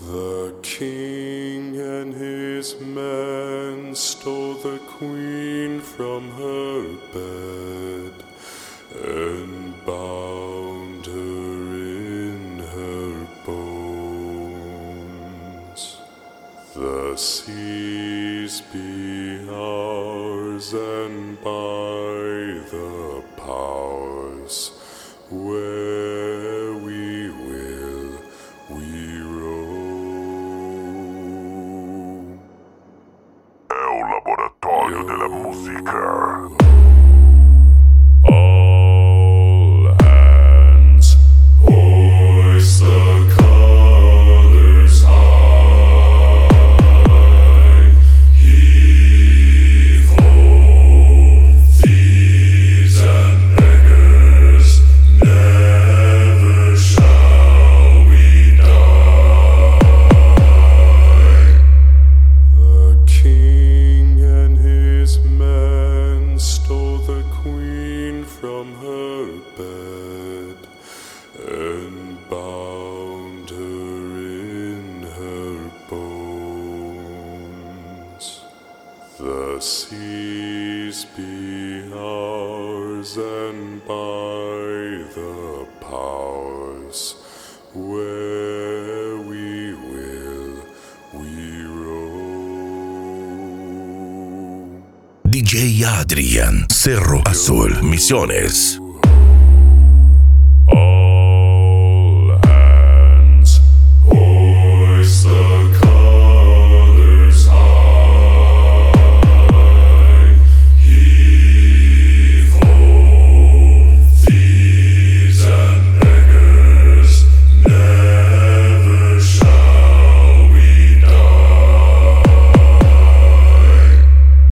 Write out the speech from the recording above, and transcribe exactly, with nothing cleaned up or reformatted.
The king and his men stole the queen from her bed and bound her in her bones. The seas be ours, and by the powers where we will we roam. È un laboratorio della musica. All hands hoist the colors high. Heave ho, thieves and beggars, never shall we die. The king and his men stole the queen from her bed and bound her in her bones. The seas be ours, and by the powers where we will we roam. D J Adrian, Cerro Azul, Misiones.